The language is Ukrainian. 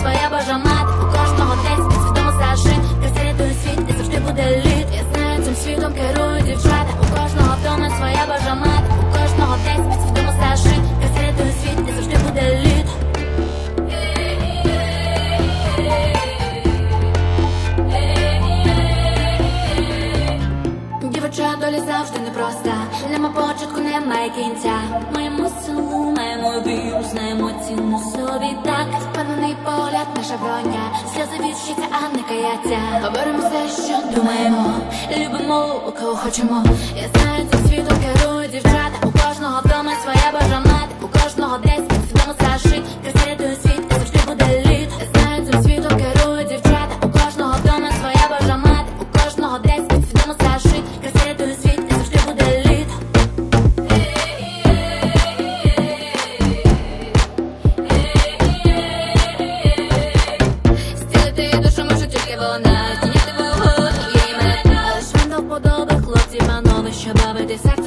своя Божа мати. У кожного десь підсвідомо зажит. Красиві той світ, і завжди буде лід. Я знаю, цим світом керують дівчата. У кожного вдома своя Божа мати. У кожного десь підсвідомо зажит. Красиві той світ, і завжди буде лід. Дівоча доля завжди непроста. Нема початку, немає кінця. Маємо силу, маємо віру, знаємо ціну собі так. Впевнений погляд, наша броня. Сльози від щастя, а не каяття. Говоримо все, що думаємо. Любимо, у кого хочемо. Я знаю, цим світом керують дівчата. У кожного вдома своя Божа мати. У кожного десь підсвідомо зашит. Красиві той світ, і завжди буде лід. Я знаю, цим світом керують дівчата. У кожного вдома своя Божа мати. У кожного десь підсвідомо зашит. Красиві той світ, і завжди буде лід. Стілити душу може тільки вона. Здійняти вогонь, її мета. Але ж вам до вподоби хлопці, панове, що бавити серце.